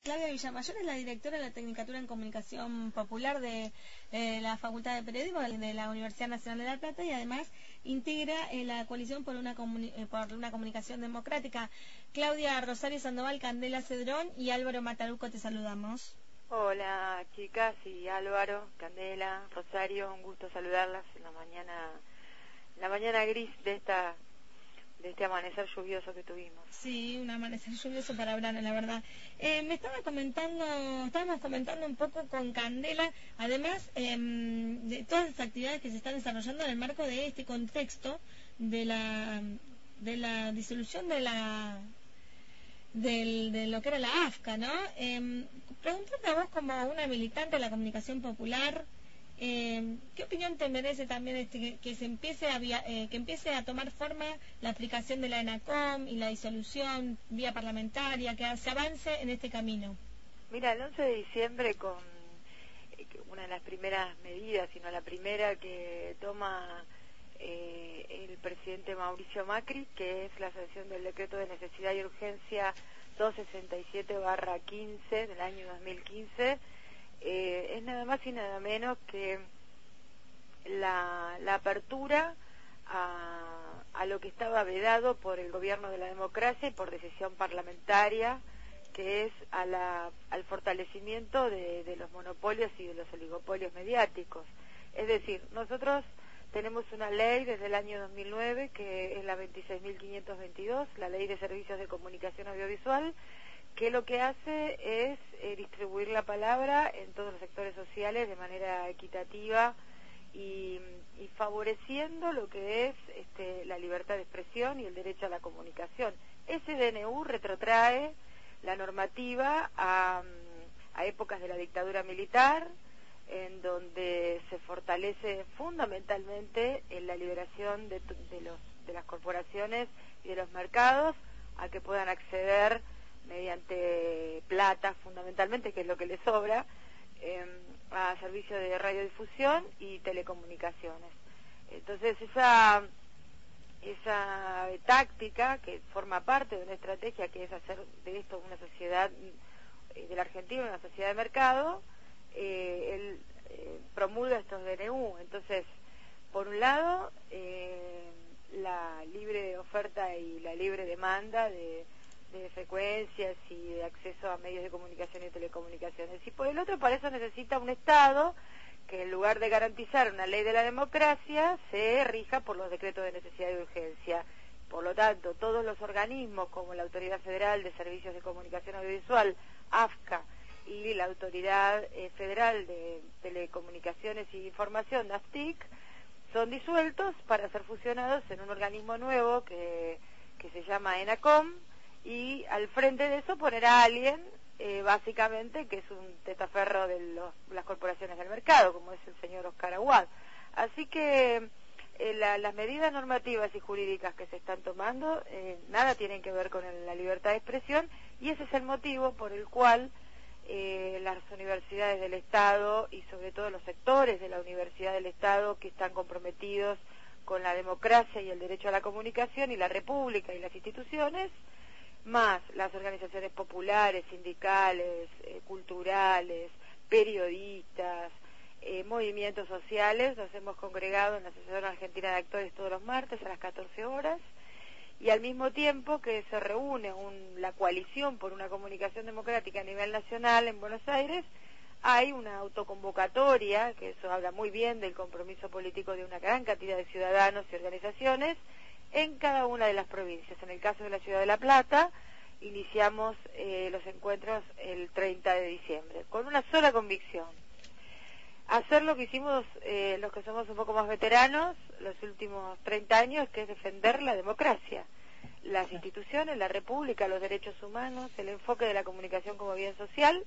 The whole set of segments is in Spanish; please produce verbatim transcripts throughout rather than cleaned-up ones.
Claudia Villamayor es la directora de la Tecnicatura en Comunicación Popular de eh, la Facultad de Periodismo de la Universidad Nacional de La Plata y además integra eh, la coalición por una, eh, por una comunicación democrática. Claudia, Rosario Sandoval, Candela Cedrón y Álvaro Mataruco, te saludamos. Hola chicas y Álvaro, Candela, Rosario, un gusto saludarlas en la mañana, en la mañana gris de esta de este amanecer lluvioso que tuvimos. Sí, un amanecer lluvioso para verano, la verdad. Eh, me estaba comentando, estábamos comentando un poco con Candela, además eh, de todas las actividades que se están desarrollando en el marco de este contexto de la de la disolución de la del, de lo que era la A F C A, ¿no? Eh, preguntarte a vos como una militante de la comunicación popular, Eh, ¿qué opinión te merece también este, que, que se empiece a via, eh, que empiece a tomar forma la aplicación de la ENACOM y la disolución vía parlamentaria, que se avance en este camino? Mira, el once de diciembre con eh, una de las primeras medidas, sino la primera que toma eh, el presidente Mauricio Macri, que es la sanción del decreto de necesidad y urgencia doscientos sesenta y siete barra quince del año dos mil quince, Eh, es nada más y nada menos que la, la apertura a, a lo que estaba vedado por el gobierno de la democracia y por decisión parlamentaria, que es a la, al fortalecimiento de, de los monopolios y de los oligopolios mediáticos. Es decir, nosotros tenemos una ley desde el año dos mil nueve, que es la veintiséis mil quinientos veintidós, la Ley de Servicios de Comunicación Audiovisual, que lo que hace es eh, distribuir la palabra en todos los sectores sociales de manera equitativa y, y favoreciendo lo que es este, la libertad de expresión y el derecho a la comunicación. Ese D N U retrotrae la normativa a, a épocas de la dictadura militar, en donde se fortalece fundamentalmente en la liberación de, de, los, de las corporaciones y de los mercados a que puedan acceder mediante plata fundamentalmente, que es lo que le sobra, eh, a servicios de radiodifusión y telecomunicaciones. Entonces esa esa táctica que forma parte de una estrategia que es hacer de esto una sociedad eh, de la Argentina, una sociedad de mercado, eh, él eh, promulga estos D N U. Entonces, por un lado, eh, la libre oferta y la libre demanda de de frecuencias y de acceso a medios de comunicación y telecomunicaciones. Y por el otro, para eso necesita un Estado que en lugar de garantizar una ley de la democracia, se rija por los decretos de necesidad y urgencia. Por lo tanto, todos los organismos como la Autoridad Federal de Servicios de Comunicación Audiovisual, A F C A, y la Autoridad eh, Federal de Telecomunicaciones y Información, NAFTIC, son disueltos para ser fusionados en un organismo nuevo que, que se llama ENACOM, y al frente de eso poner a alguien, eh, básicamente, que es un testaferro de los, las corporaciones del mercado, como es el señor Oscar Aguad. Así que eh, la, las medidas normativas y jurídicas que se están tomando, eh, nada tienen que ver con el, la libertad de expresión, y ese es el motivo por el cual eh, las universidades del Estado, y sobre todo los sectores de la Universidad del Estado que están comprometidos con la democracia y el derecho a la comunicación, y la República y las instituciones, más las organizaciones populares, sindicales, eh, culturales, periodistas, eh, movimientos sociales, nos hemos congregado en la Asociación Argentina de Actores todos los martes a las catorce horas, y al mismo tiempo que se reúne un, la coalición por una comunicación democrática a nivel nacional en Buenos Aires, hay una autoconvocatoria, que eso habla muy bien del compromiso político de una gran cantidad de ciudadanos y organizaciones, en cada una de las provincias. En el caso de la ciudad de La Plata, iniciamos eh, los encuentros el treinta de diciembre, con una sola convicción: hacer lo que hicimos eh, los que somos un poco más veteranos los últimos treinta años, que es defender la democracia, las instituciones, la república, los derechos humanos, el enfoque de la comunicación como bien social,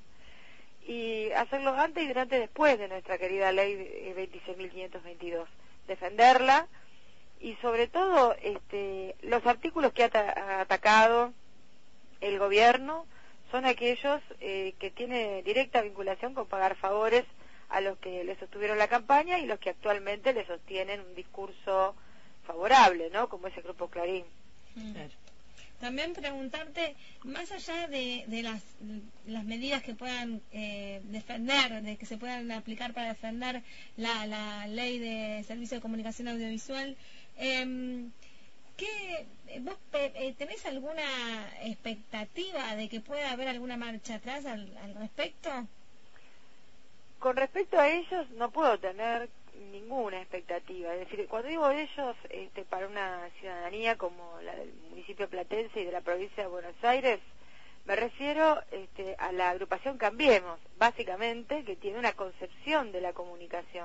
y hacerlo antes y durante y después de nuestra querida ley veintiséis mil quinientos veintidós, defenderla. Y sobre todo, este, los artículos que ha, ha atacado el gobierno son aquellos eh, que tienen directa vinculación con pagar favores a los que le sostuvieron la campaña y los que actualmente le sostienen un discurso favorable, ¿no? Como ese Grupo Clarín. Claro. También preguntarte, más allá de, de las, las medidas que puedan eh, defender, de que se puedan aplicar para defender la, la ley de servicio de comunicación audiovisual, eh, ¿qué, ¿vos eh, tenés alguna expectativa de que pueda haber alguna marcha atrás al, al respecto? Con respecto a ellos no puedo tener ninguna expectativa, es decir, cuando digo ellos, este, para una ciudadanía como la del municipio platense y de la provincia de Buenos Aires, me refiero este, a la agrupación Cambiemos, básicamente, que tiene una concepción de la comunicación,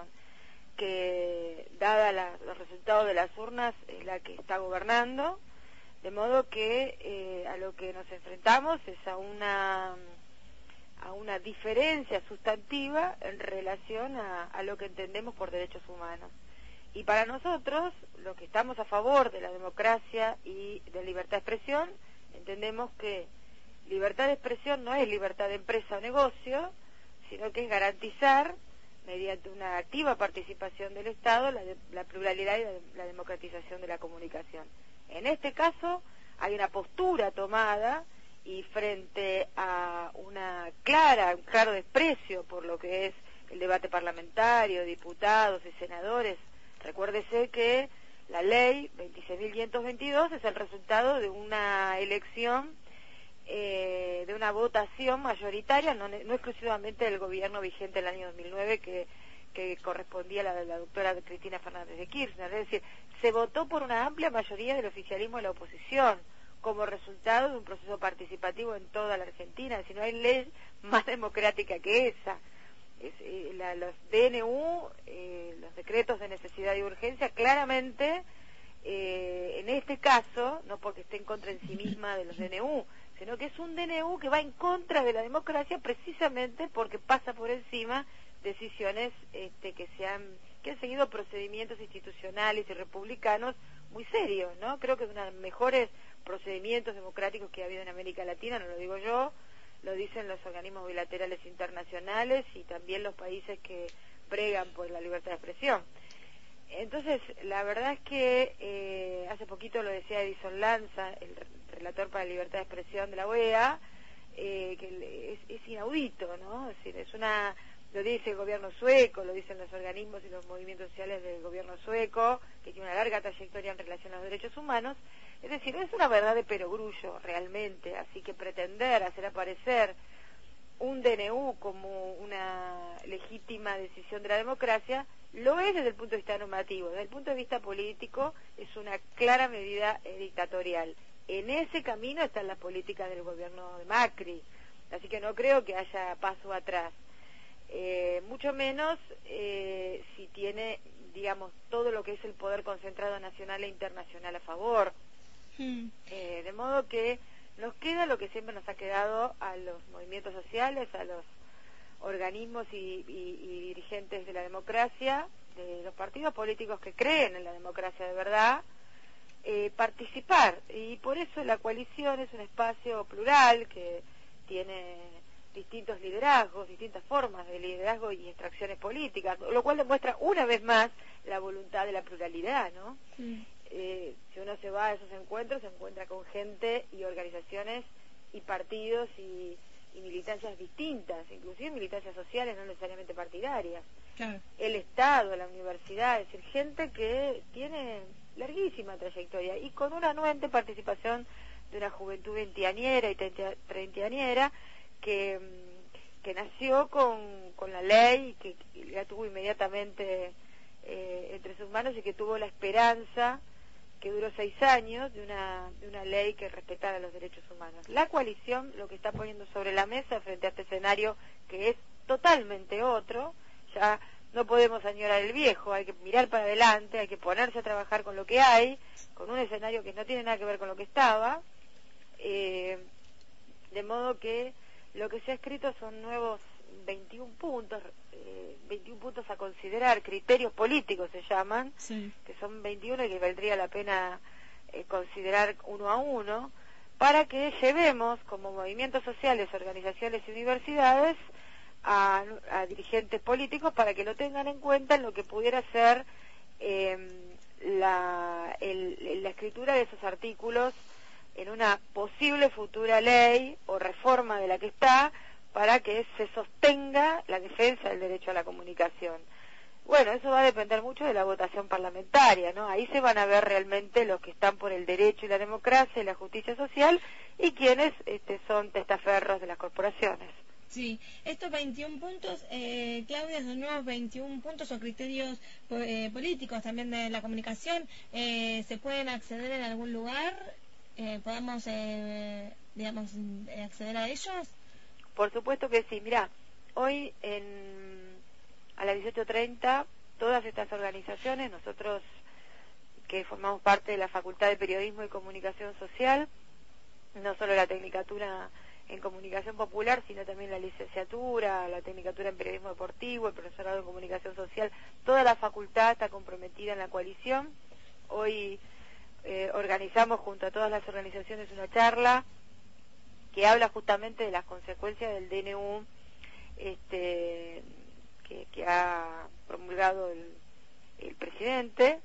que dada la, los resultados de las urnas es la que está gobernando, de modo que eh, a lo que nos enfrentamos es a una a una diferencia sustantiva en relación a, a lo que entendemos por derechos humanos. Y para nosotros, los que estamos a favor de la democracia y de libertad de expresión, entendemos que libertad de expresión no es libertad de empresa o negocio, sino que es garantizar, mediante una activa participación del Estado, la, de, la pluralidad y la, la democratización de la comunicación. En este caso, hay una postura tomada y frente a una clara, un claro desprecio por lo que es el debate parlamentario, diputados y senadores, recuérdese que la ley veintiséis mil quinientos veintidós es el resultado de una elección, eh, de una votación mayoritaria, no, no exclusivamente del gobierno vigente del año dos mil nueve, que, que correspondía a la, la doctora Cristina Fernández de Kirchner, es decir, se votó por una amplia mayoría del oficialismo y la oposición, como resultado de un proceso participativo en toda la Argentina. Si no hay ley más democrática que esa. Es, eh, la, los D N U, eh, los decretos de necesidad y urgencia, claramente, eh, en este caso, no porque esté en contra en sí misma de los D N U, sino que es un D N U que va en contra de la democracia precisamente porque pasa por encima decisiones este, que se han, que han seguido procedimientos institucionales y republicanos muy serios, ¿no? Creo que es una de las mejores procedimientos democráticos que ha habido en América Latina, no lo digo yo, lo dicen los organismos bilaterales internacionales y también los países que pregan por la libertad de expresión. Entonces, la verdad es que eh, hace poquito lo decía Edison Lanza, el relator para la libertad de expresión de la O E A, eh, que es, es inaudito, ¿no? Es decir, es una, lo dice el gobierno sueco, lo dicen los organismos y los movimientos sociales del gobierno sueco, que tiene una larga trayectoria en relación a los derechos humanos. Es decir, es una verdad de perogrullo realmente, así que pretender hacer aparecer un D N U como una legítima decisión de la democracia, lo es desde el punto de vista normativo. Desde el punto de vista político es una clara medida eh, dictatorial. En ese camino están las políticas del gobierno de Macri, así que no creo que haya paso atrás. Eh, mucho menos eh, si tiene, digamos, todo lo que es el poder concentrado nacional e internacional a favor. Hmm. Eh, de modo que nos queda lo que siempre nos ha quedado a los movimientos sociales, a los organismos y, y, y dirigentes de la democracia, de los partidos políticos que creen en la democracia de verdad, eh, participar. Y por eso la coalición es un espacio plural que tiene distintos liderazgos, distintas formas de liderazgo y extracciones políticas, lo cual demuestra una vez más la voluntad de la pluralidad, ¿no? Sí. Eh, si uno se va a esos encuentros, se encuentra con gente y organizaciones y partidos y, y militancias distintas, inclusive militancias sociales, no necesariamente partidarias. Claro. El Estado, la universidad, es decir, gente que tiene larguísima trayectoria y con una anuente participación de una juventud veinteañera y treintañera que, que nació con, con la ley, que, que la tuvo inmediatamente eh, entre sus manos y que tuvo la esperanza, que duró seis años, de una, de una ley que respetara los derechos humanos. La coalición lo que está poniendo sobre la mesa frente a este escenario que es totalmente otro, ya no podemos añorar el viejo, hay que mirar para adelante, hay que ponerse a trabajar con lo que hay, con un escenario que no tiene nada que ver con lo que estaba, eh, de modo que lo que se ha escrito son nuevos veintiún puntos, eh, veintiún puntos a considerar, criterios políticos se llaman, sí. Que son veintiuno y que valdría la pena eh, considerar uno a uno, para que llevemos como movimientos sociales, organizaciones y universidades a, a dirigentes políticos para que lo tengan en cuenta en lo que pudiera ser eh, la, el, la escritura de esos artículos en una posible futura ley o reforma de la que está para que se sostenga la defensa del derecho a la comunicación. Bueno, eso va a depender mucho de la votación parlamentaria, ¿no? Ahí se van a ver realmente los que están por el derecho y la democracia y la justicia social y quienes este, son testaferros de las corporaciones. Sí, estos veintiún puntos, eh, Claudia, son nuevos veintiún puntos o criterios eh, políticos también de la comunicación. Eh, ¿Se pueden acceder en algún lugar? Eh, ¿Podemos, eh, digamos, acceder a ellos? Por supuesto que sí. Mirá, hoy en, a las dieciocho treinta, todas estas organizaciones, nosotros que formamos parte de la Facultad de Periodismo y Comunicación Social, no solo la Tecnicatura en Comunicación Popular, sino también la licenciatura, la Tecnicatura en Periodismo Deportivo, el profesorado en Comunicación Social, toda la facultad está comprometida en la coalición. Hoy eh, organizamos junto a todas las organizaciones una charla que habla justamente de las consecuencias del D N U este, que, que ha promulgado el, el presidente,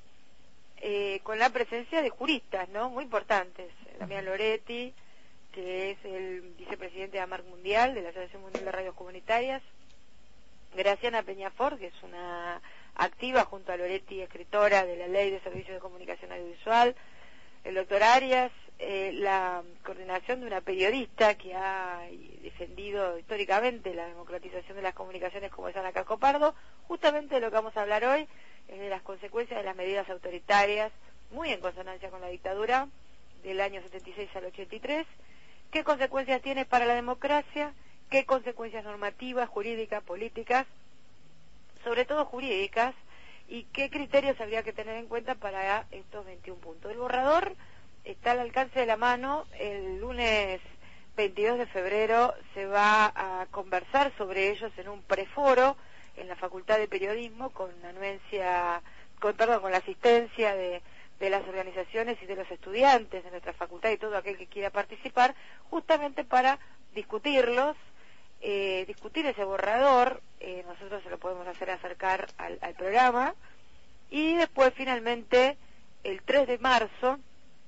eh, con la presencia de juristas, ¿no? Muy importantes. Damián Loretti, que es el vicepresidente de AMARC Mundial, de la Asociación Mundial de Radios Comunitarias, Graciana Peñafort, que es una activa junto a Loretti, escritora de la Ley de Servicios de Comunicación Audiovisual, el doctor Arias, eh, la coordinación de una periodista que ha defendido históricamente la democratización de las comunicaciones como es Ana Cacopardo. Justamente de lo que vamos a hablar hoy es de las consecuencias de las medidas autoritarias, muy en consonancia con la dictadura, del año setenta y seis al ochenta y tres, qué consecuencias tiene para la democracia, qué consecuencias normativas, jurídicas, políticas, sobre todo jurídicas, y qué criterios habría que tener en cuenta para estos veintiún puntos. El borrador está al alcance de la mano. El lunes veintidós de febrero se va a conversar sobre ellos en un preforo en la Facultad de Periodismo con anuencia, con, perdón, con la asistencia de, de las organizaciones y de los estudiantes de nuestra facultad y todo aquel que quiera participar, justamente para discutirlos, eh, discutir ese borrador. Eh, nosotros se lo podemos hacer acercar al, al programa, y después finalmente el tres de marzo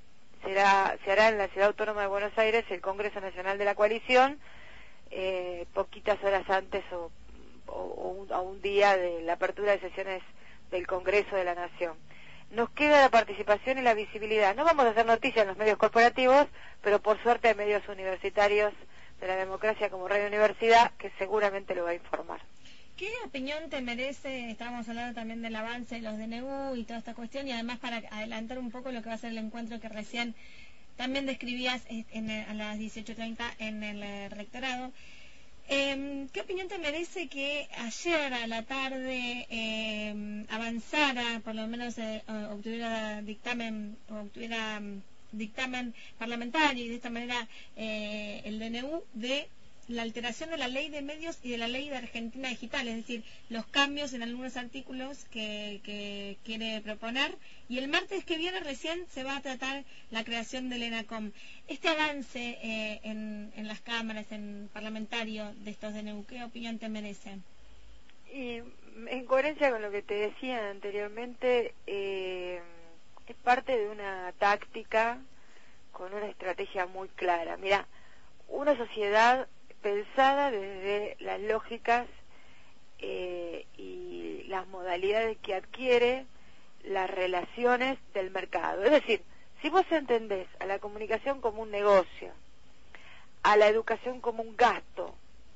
será se hará en la Ciudad Autónoma de Buenos Aires el Congreso Nacional de la Coalición, eh, poquitas horas antes o, o, o un, a un día de la apertura de sesiones del Congreso de la Nación. Nos queda la participación y la visibilidad. No vamos a hacer noticias en los medios corporativos, pero por suerte hay medios universitarios de la democracia como Radio Universidad que seguramente lo va a informar. ¿Qué opinión te merece? Estábamos hablando también del avance de los D N U y toda esta cuestión, y además para adelantar un poco lo que va a ser el encuentro que recién también describías en, en, a las dieciocho treinta en el rectorado. Eh, ¿Qué opinión te merece que ayer a la tarde eh, avanzara, por lo menos eh, obtuviera dictamen, obtuviera um, dictamen parlamentario y de esta manera eh, el D N U de la alteración de la ley de medios y de la ley de Argentina Digital, es decir, los cambios en algunos artículos que, que quiere proponer, y el martes que viene recién se va a tratar la creación del ENACOM? Este avance eh, en, en las cámaras, en parlamentario de estos D N U, ¿qué opinión te merece? Y en coherencia con lo que te decía anteriormente, eh, es parte de una táctica con una estrategia muy clara. Mira, una sociedad pensada desde las lógicas eh, y las modalidades que adquiere las relaciones del mercado. Es decir, si vos entendés a la comunicación como un negocio, a la educación como un gasto,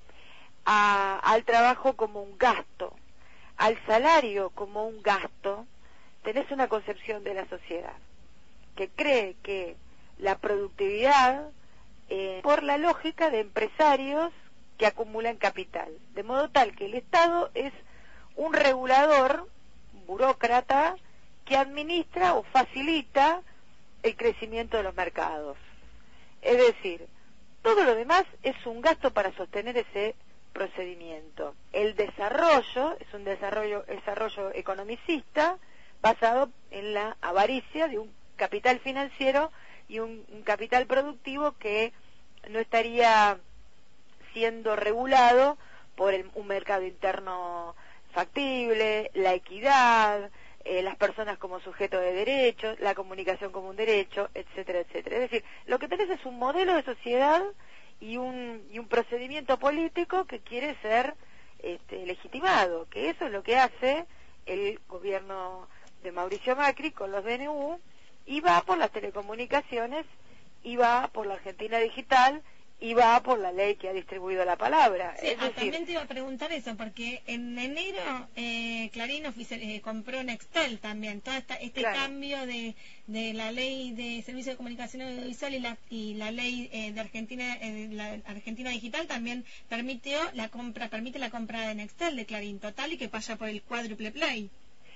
a, al trabajo como un gasto, al salario como un gasto, tenés una concepción de la sociedad que cree que la productividad Eh, por la lógica de empresarios que acumulan capital, de modo tal que el Estado es un regulador, un burócrata, que administra o facilita el crecimiento de los mercados. Es decir, todo lo demás es un gasto para sostener ese procedimiento. El desarrollo es un desarrollo, desarrollo economicista basado en la avaricia de un capital financiero y un, un capital productivo que no estaría siendo regulado por el, un mercado interno factible, la equidad, eh, las personas como sujeto de derechos, la comunicación como un derecho, etcétera, etcétera. Es decir, lo que tenés es un modelo de sociedad y un, y un procedimiento político que quiere ser este, legitimado, que eso es lo que hace el gobierno de Mauricio Macri con los D N U, y va por las telecomunicaciones, y va por la Argentina Digital, y va por la ley que ha distribuido la palabra. Sí, es ah, decir, también te iba a preguntar eso, porque en enero eh, Clarín oficial, eh, compró Nextel también, todo esta, este claro. cambio de, de la ley de servicio de comunicación audiovisual y la, y la ley eh, de Argentina eh, la Argentina Digital también permitió la compra, permite la compra de Nextel de Clarín total y que vaya por el cuádruple play.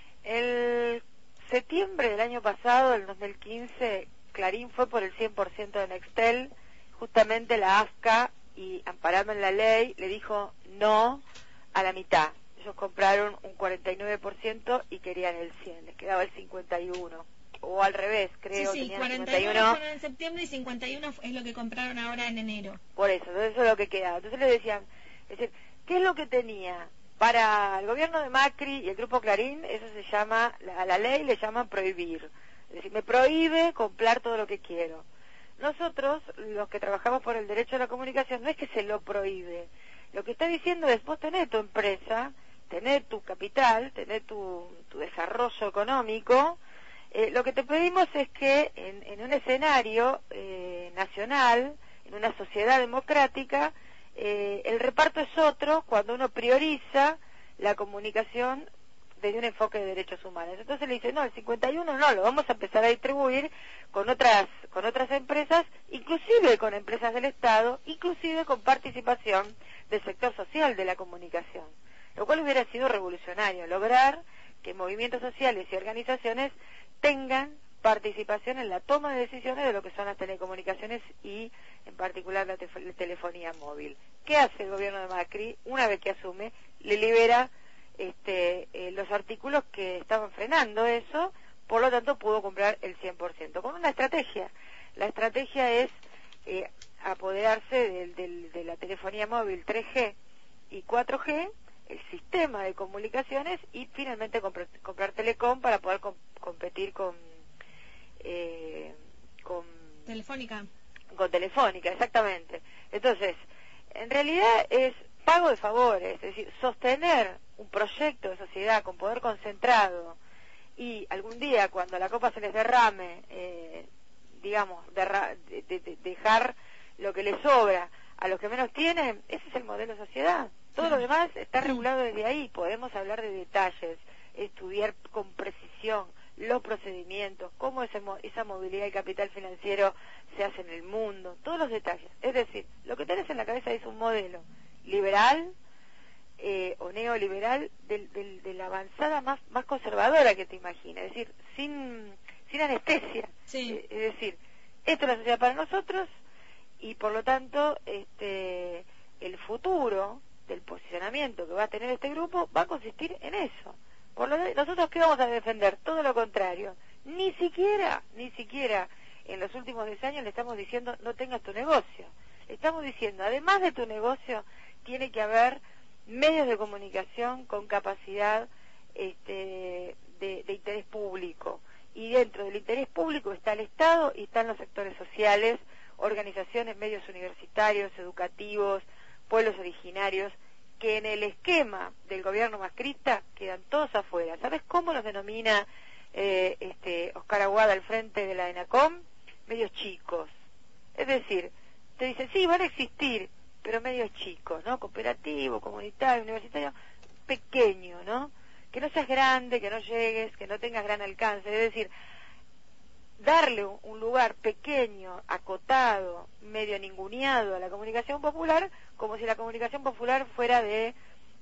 El septiembre del año pasado, el dos mil quince, Clarín fue por el cien por ciento de Nextel. Justamente la A F C A, y amparando en la ley, le dijo no a la mitad. Ellos compraron un cuarenta y nueve por ciento y querían el cien, les quedaba el cincuenta y uno por ciento. O al revés, creo, sí, sí, tenían cuarenta y uno cincuenta y uno. fueron en septiembre y cincuenta y uno es lo que compraron ahora en enero. Por eso, entonces eso es lo que quedaba. Entonces le decían, es decir, ¿qué es lo que tenía? Para el gobierno de Macri y el Grupo Clarín, eso se llama, a la ley le llaman prohibir. Es decir, me prohíbe comprar todo lo que quiero. Nosotros, los que trabajamos por el derecho a la comunicación, no es que se lo prohíbe. Lo que está diciendo es, vos tenés tu empresa, tenés tu capital, tenés tu, tu desarrollo económico. Eh, lo que te pedimos es que en, en un escenario eh, nacional, en una sociedad democrática, eh, el reparto es otro cuando uno prioriza la comunicación desde un enfoque de derechos humanos. Entonces le dice, no, el cincuenta y uno no, lo vamos a empezar a distribuir con otras con otras empresas, inclusive con empresas del Estado, inclusive con participación del sector social de la comunicación, lo cual hubiera sido revolucionario, lograr que movimientos sociales y organizaciones tengan participación en la toma de decisiones de lo que son las telecomunicaciones y en particular la te telefonía móvil. ¿Qué hace el gobierno de Macri? Una vez que asume, le libera este, eh, los artículos que estaban frenando eso, por lo tanto pudo comprar el cien por ciento, con una estrategia. La estrategia es eh, apoderarse del, del, de la telefonía móvil tres G y cuatro G, el sistema de comunicaciones, y finalmente comprar, comprar Telecom para poder com competir con, eh, con Telefónica. Con Telefónica, exactamente. Entonces, en realidad es pago de favores, es decir, sostener un proyecto de sociedad con poder concentrado y algún día cuando la copa se les derrame, eh, digamos, derra de, de, de dejar lo que les sobra a los que menos tienen, ese es el modelo de sociedad. Todo lo demás está regulado desde ahí. Podemos hablar de detalles, estudiar con precisión los procedimientos, cómo ese, esa movilidad y capital financiero se hace en el mundo, todos los detalles. Es decir, lo que tenés en la cabeza es un modelo liberal eh, o neoliberal del, del, de la avanzada más, más conservadora que te imaginas, es decir, sin, sin anestesia. Sí. Eh, es decir, esto es la sociedad para nosotros y por lo tanto este el futuro del posicionamiento que va a tener este grupo va a consistir en eso. Por lo tanto, nosotros ¿qué vamos a defender? Todo lo contrario. Ni siquiera, ni siquiera en los últimos diez años le estamos diciendo no tengas tu negocio. Le estamos diciendo, además de tu negocio, tiene que haber medios de comunicación con capacidad este, de, de interés público. Y dentro del interés público está el Estado y están los sectores sociales, organizaciones, medios universitarios, educativos, pueblos originarios, que en el esquema del gobierno macrista quedan todos afuera. ¿Sabes cómo los denomina eh, este Oscar Aguada al frente de la ENACOM? Medios chicos. Es decir, te dicen, sí, van a existir, pero medios chicos, ¿no? Cooperativo, comunitario, universitario, pequeño, ¿no? Que no seas grande, que no llegues, que no tengas gran alcance. Es decir, darle un lugar pequeño, acotado, medio ninguneado a la comunicación popular, como si la comunicación popular fuera de,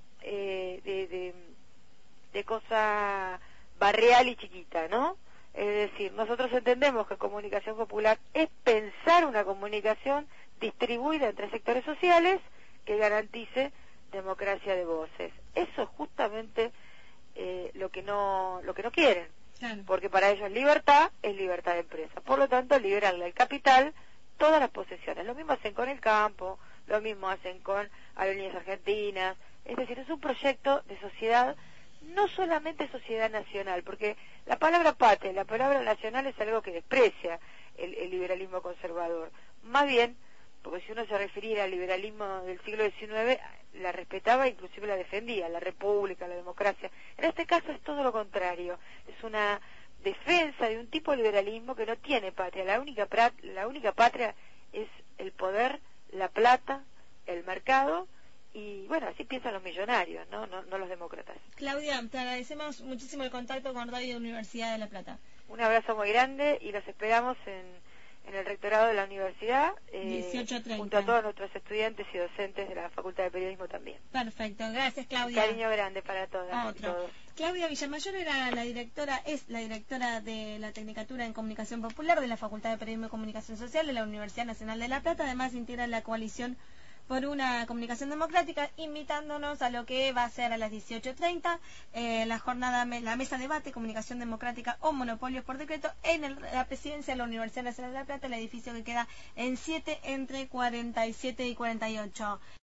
eh, de, de, de cosa barrial y chiquita, ¿no? Es decir, nosotros entendemos que comunicación popular es pensar una comunicación distribuida entre sectores sociales que garantice democracia de voces. Eso es justamente eh, lo que no lo que no quieren. Claro. Porque para ellos libertad es libertad de empresa. Por lo tanto, liberarle al capital todas las posesiones. Lo mismo hacen con el campo, lo mismo hacen con aerolíneas argentinas. Es decir, es un proyecto de sociedad no solamente sociedad nacional, porque la palabra patria, la palabra nacional es algo que desprecia el, el liberalismo conservador. Más bien, porque si uno se refiriera al liberalismo del siglo diecinueve, la respetaba e inclusive la defendía, la república, la democracia. En este caso es todo lo contrario, es una defensa de un tipo de liberalismo que no tiene patria. La única, la única patria es el poder, la plata, el mercado, y bueno, así piensan los millonarios, ¿no? No, no los demócratas. Claudia, te agradecemos muchísimo el contacto con Radio Universidad de La Plata. Un abrazo muy grande y los esperamos en, en el rectorado de la universidad, eh, dieciocho treinta. Junto a todos nuestros estudiantes y docentes de la Facultad de Periodismo también. Perfecto, gracias Claudia. Un cariño grande para todas y todos. Claudia Villamayor era la directora, es la directora de la Tecnicatura en Comunicación Popular de la Facultad de Periodismo y Comunicación Social de la Universidad Nacional de La Plata. Además integra la coalición por una comunicación democrática, invitándonos a lo que va a ser a las dieciocho treinta eh, la jornada, la mesa debate, comunicación democrática o monopolios por decreto en el, la presidencia de la Universidad Nacional de La Plata, el edificio que queda en siete entre cuarenta y siete y cuarenta y ocho.